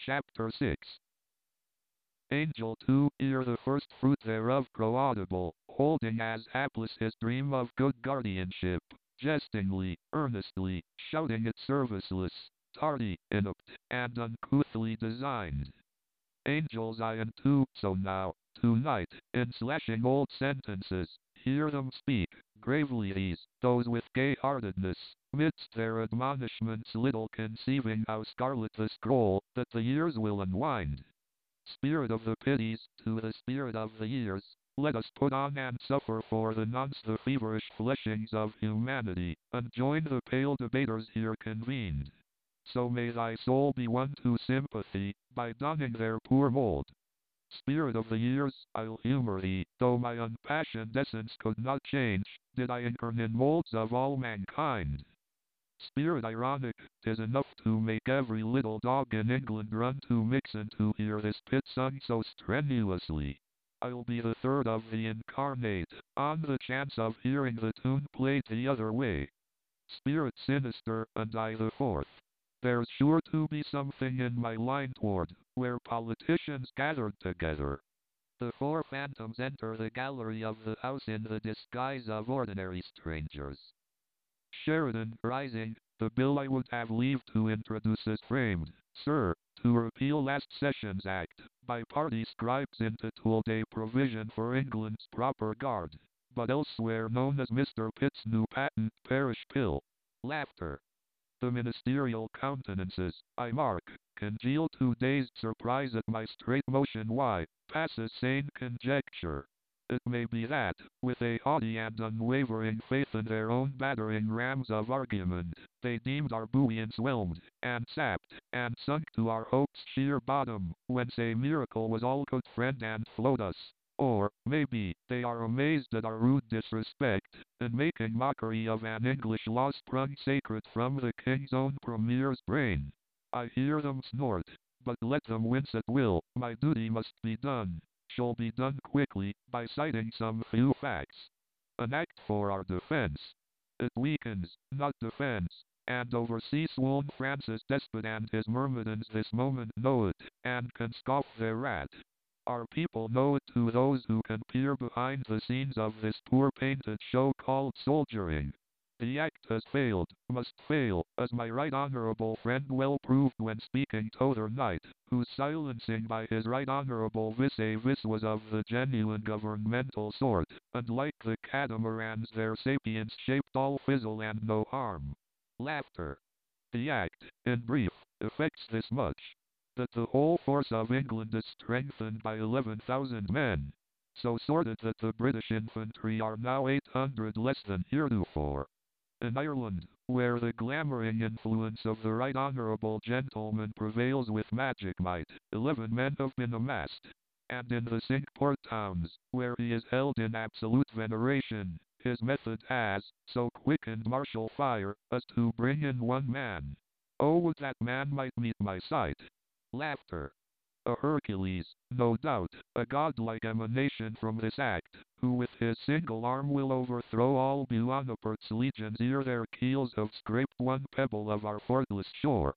Chapter 6. Angel 2, ere the first fruit thereof grow audible, holding as hapless his dream of good guardianship, jestingly, earnestly, shouting it serviceless, tardy, inept, and uncouthly designed. Angels I and two, so now, tonight, in slashing old sentences, hear them speak, gravely those with gay-heartedness, midst their admonishments little conceiving how scarlet the scroll, that the years will unwind. Spirit of the pities, to the spirit of the years, let us put on and suffer for the nonce the feverish fleshings of humanity, and join the pale debaters here convened. So may thy soul be won to sympathy, by donning their poor mold. Spirit of the years, I'll humor thee, though my unpassioned essence could not change, did I incarn in molds of all mankind. Spirit ironic, 'tis enough to make every little dog in England run to mixen to hear this pit sung so strenuously. I'll be the third of the incarnate, on the chance of hearing the tune played the other way. Spirit sinister, and I the fourth. There's sure to be something in my line toward, where politicians gathered together. The four phantoms enter the gallery of the house in the disguise of ordinary strangers. Sheridan, rising, the bill I would have leave to introduce is framed, sir, to repeal last session's act, by party scribes intituled a provision for England's proper guard, but elsewhere known as Mr. Pitt's new patent parish pill. Laughter. The ministerial countenances, I mark, congeal to dazed surprise at my straight motion. Why, passes sane conjecture. It may be that, with a haughty and unwavering faith in their own battering rams of argument, they deemed our buoyance whelmed, and sapped, and sunk to our hope's sheer bottom, whence a miracle was all could friend and float us. Or, maybe, they are amazed at our rude disrespect, in making mockery of an English law sprung sacred from the king's own premier's brain. I hear them snort, but let them wince at will, my duty must be done. Shall be done quickly, by citing some few facts. An act for our defense. It weakens, not defends, and overseas swoon Francis despot and his myrmidons this moment know it, and can scoff thereat. Our people know it to those who can peer behind the scenes of this poor painted show called soldiering. The act has failed, must fail, as my right honorable friend well proved when speaking t'other night, whose silencing by his right honorable vis-a-vis was of the genuine governmental sort, and like the catamarans their sapience shaped all fizzle and no harm. Laughter. The act, in brief, effects this much, that the whole force of England is strengthened by 11,000 men, so sorted that the British infantry are now 800 less than heretofore. In Ireland, where the glamouring influence of the right honourable gentleman prevails with magic might, 11 men have been amassed. And in the Cinque Port towns, where he is held in absolute veneration, his method has so quickened martial fire, as to bring in one man. Oh, would that man might meet my sight! Laughter. A Hercules, no doubt, a godlike emanation from this act, who with his single arm will overthrow all Buonaparte's legions ere their keels have scraped one pebble of our fortless shore.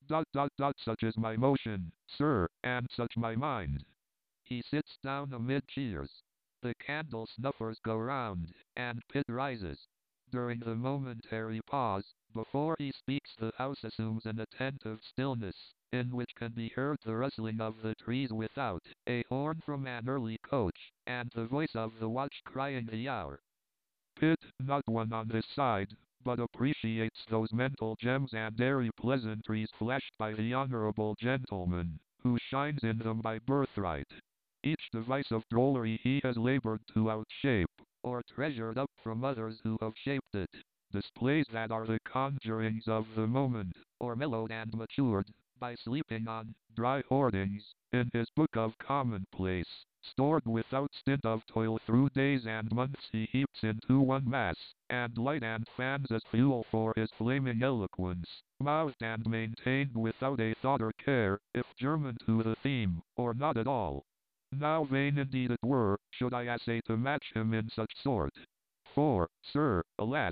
Such is my motion, sir, and such my mind. He sits down amid cheers. The candle snuffers go round, and Pitt rises. During the momentary pause, before he speaks the house assumes an attentive stillness, in which can be heard the rustling of the trees without, a horn from an early coach, and the voice of the watch crying the hour. Pitt, not one on this side, but appreciates those mental gems and airy pleasantries flashed by the honourable gentleman, who shines in them by birthright. Each device of drollery he has laboured to outshape, or treasured up from others who have shaped it, displays that are the conjurings of the moment, or mellowed and matured, by sleeping on dry hoardings, in his book of commonplace, stored without stint of toil through days and months he heaps into one mass, and light and fans as fuel for his flaming eloquence, mouthed and maintained without a thought or care, if German to the theme, or not at all. Now vain indeed it were, should I essay to match him in such sort. For, sir, alas,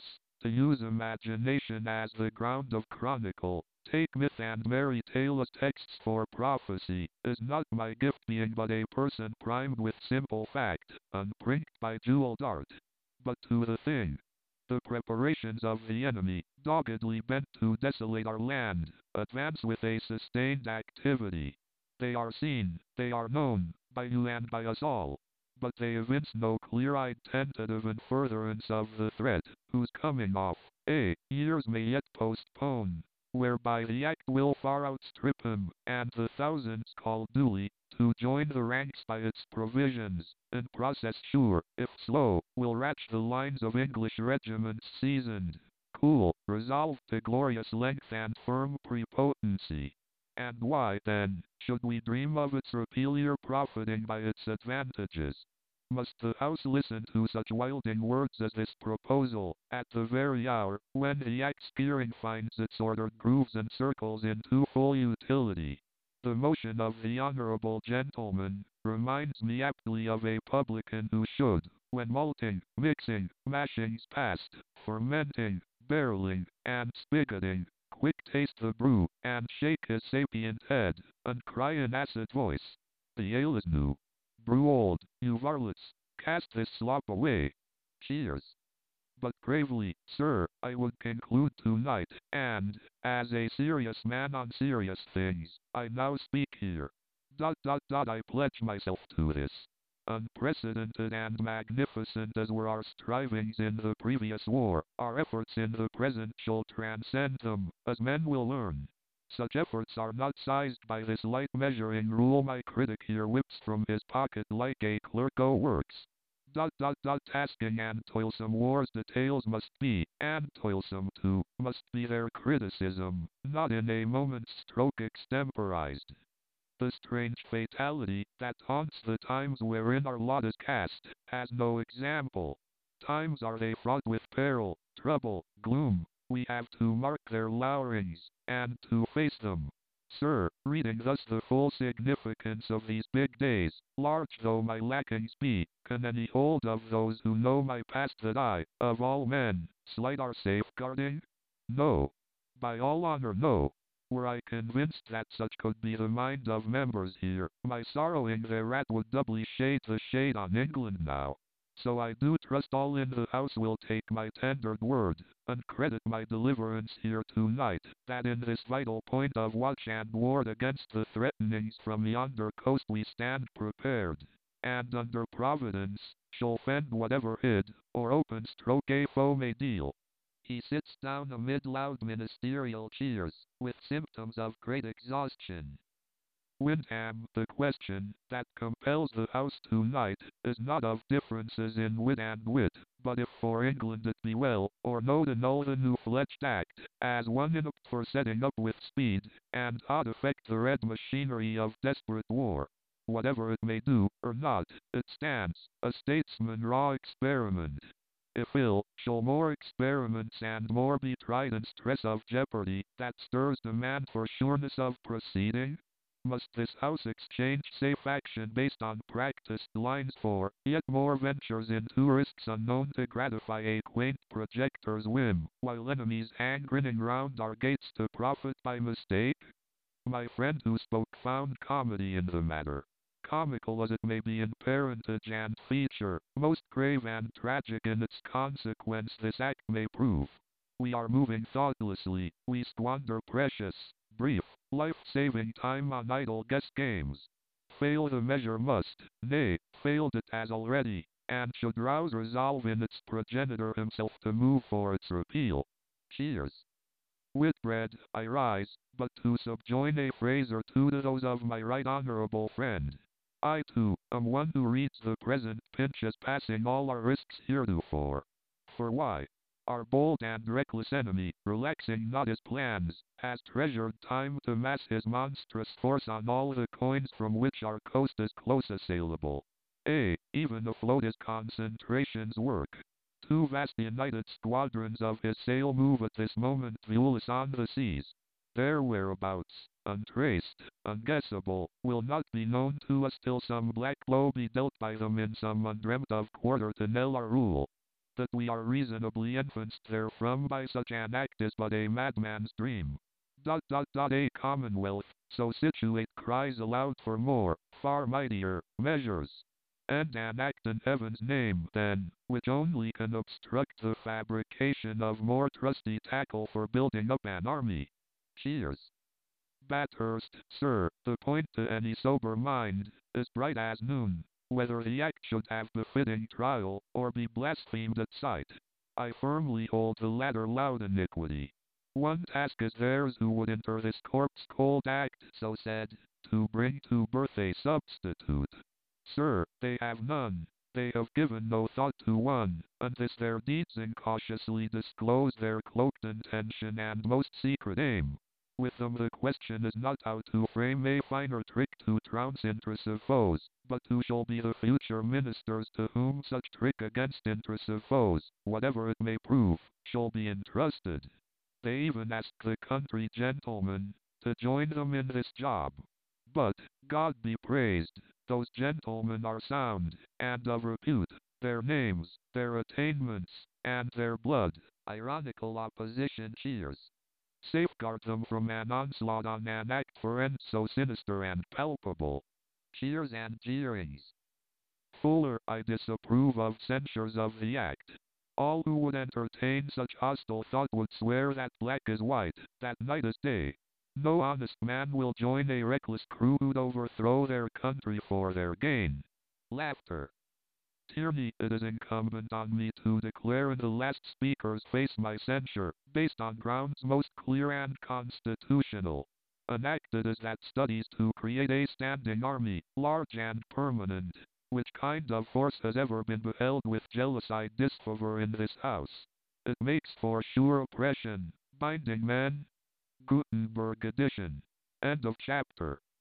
To use imagination as the ground of chronicle, take myth and merry tale as texts for prophecy, is not my gift being but a person primed with simple fact, unprinked by jeweled art. But to the thing. The preparations of the enemy, doggedly bent to desolate our land, advance with a sustained activity. They are seen, they are known, by you and by us all. But they evince no clear-eyed tentative in furtherance of the threat, whose coming off, years may yet postpone, whereby the act will far outstrip him, and the thousands called duly, to join the ranks by its provisions, in process sure, if slow, will ratch the lines of English regiments seasoned, cool, resolved to glorious length and firm prepotency. And why, then, should we dream of its repeal or profiting by its advantages? Must the House listen to such wilding words as this proposal, at the very hour, when the Act's gearing finds its ordered grooves and circles into full utility? The motion of the honorable gentleman reminds me aptly of a publican who should, when malting, mixing, mashing's past, fermenting, barreling, and spigoting, quick taste the brew, and shake his sapient head, and cry in acid voice, "The ale is new. Brew old, you varlets, cast this slop away." Cheers. But gravely, sir, I would conclude tonight, and, as a serious man on serious things, I now speak here. I pledge myself to this. Unprecedented and magnificent as were our strivings in the previous war, our efforts in the present shall transcend them, as men will learn. Such efforts are not sized by this light measuring rule my critic here whips from his pocket like a clerk o' works. Tasking and toilsome war's details must be, and toilsome too, must be their criticism, not in a moment's stroke extemporized. The strange fatality that haunts the times wherein our lot is cast, has no example. Times are they fraught with peril, trouble, gloom. We have to mark their lowerings, and to face them. Sir, reading thus the full significance of these big days, large though my lackings be, can any hold of those who know my past that I, of all men, slight our safeguarding? No. By all honor, no. Were I convinced that such could be the mind of members here, my sorrowing thereat would doubly shade the shade on England now. So I do trust all in the House will take my tendered word, and credit my deliverance here tonight, that in this vital point of watch and ward against the threatenings from yonder coast we stand prepared, and under Providence, shall fend whatever hid, or open stroke a foe may deal. He sits down amid loud ministerial cheers, with symptoms of great exhaustion. Windham, the question that compels the House tonight is not of differences in wit and wit, but if for England it be well or no to null the new-fledged Act, as one inapt for setting up with speed, and hot effect the red machinery of desperate war. Whatever it may do, or not, it stands, a statesman raw experiment. If ill, shall more experiments and more be tried in stress of jeopardy, that stirs demand for sureness of proceeding? Must this House exchange safe action based on practiced lines for, yet more ventures into risks unknown to gratify a quaint projector's whim, while enemies hang grinning round our gates to profit by mistake? My friend who spoke found comedy in the matter. Comical as it may be in parentage and feature, most grave and tragic in its consequence this act may prove. We are moving thoughtlessly, we squander precious, brief, life-saving time on idle guess games. Fail the measure must, nay, failed it has already, and should rouse resolve in its progenitor himself to move for its repeal. Cheers. Whitbread, I rise, but to subjoin a phrase or two to those of my right honorable friend. I, too, am one who reads the present pinch as passing all our risks heretofore. For why? Our bold and reckless enemy, relaxing not his plans, has treasured time to mass his monstrous force on all the coins from which our coast is close assailable. Even afloat his concentration's work. Two vast united squadrons of his sail move at this moment viewless on the seas. Their whereabouts, untraced, unguessable, will not be known to us till some black blow be dealt by them in some undreamt of quarter to knell our rule. that we are reasonably influenced therefrom by such an act is but a madman's dream. A commonwealth, so situate, cries aloud for more, far mightier, measures. And an act in heaven's name, then, which only can obstruct the fabrication of more trusty tackle for building up an army. Cheers. Bathurst, sir, the point to any sober mind, is bright as noon, whether the act should have befitting trial, or be blasphemed at sight. I firmly hold the latter loud iniquity. One task is theirs who would enter this corpse cold act, so said, to bring to birth a substitute. Sir, they have none. They have given no thought to one, and this their deeds incautiously disclose their cloaked intention and most secret aim. With them the question is not how to frame a finer trick to trounce intrusive foes, but who shall be the future ministers to whom such trick against intrusive foes, whatever it may prove, shall be entrusted. They even ask the country gentlemen to join them in this job. But, God be praised, those gentlemen are sound, and of repute, their names, their attainments, and their blood. Ironical opposition cheers. Safeguard them from an onslaught on an act for ends so sinister and palpable. Cheers and jeerings. Fuller, I disapprove of censures of the act. All who would entertain such hostile thought would swear that black is white, that night is day. No honest man will join a reckless crew who'd overthrow their country for their gain. Laughter. Tierney, it is incumbent on me to declare in the last speaker's face my censure, based on grounds most clear and constitutional. Enacted is that studies to create a standing army, large and permanent, which kind of force has ever been beheld with jealousy disfavor in this house. It makes for sure oppression, binding men. Gutenberg edition. End of chapter.